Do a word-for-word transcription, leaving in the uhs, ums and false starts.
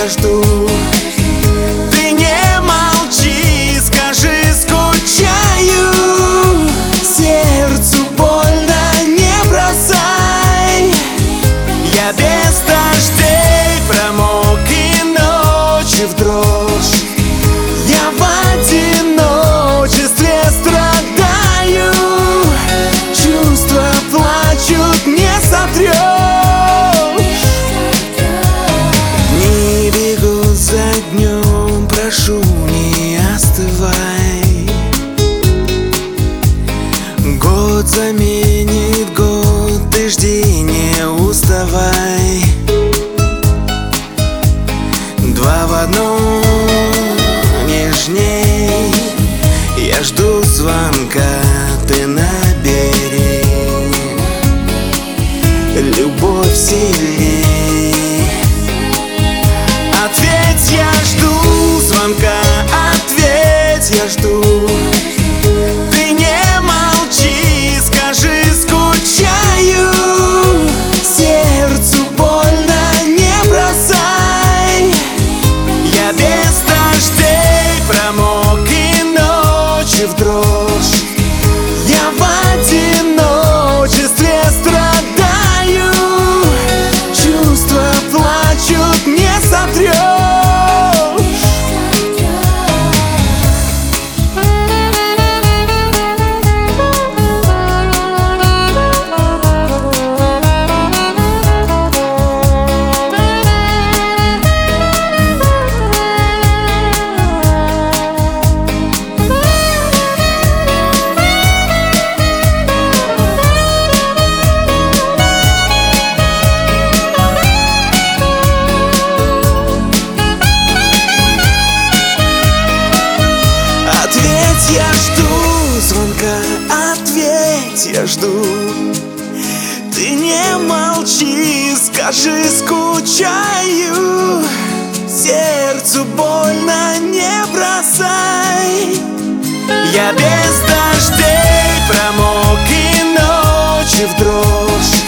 жду. Ты не молчи, скажи, скучаю. Сердцу больно, не бросай. Я без дождей промок и ночи в дрожь. Я в одиночестве страдаю. Чувства плачут, не сотрешь. Дни бегут за днем, прошу, не остывай. Год заменит год, ты жди, не уставай. Два в одном, нежней. Я жду звонка, ты набери. Любовь сильней. Ответь, я жду звонка, ответь, я жду. Ты не молчи, скажи, скучаю. Сердцу больно, не бросай. Я без дождей промок и ночи в дрожь. Я в одиночестве страдаю. Чувства плачут, не сотрешь. Я жду звонка, ответь, я жду. Ты не молчи, скажи, скучаю. Сердцу больно, не бросай. Я без дождей промок и ночи в дрожь.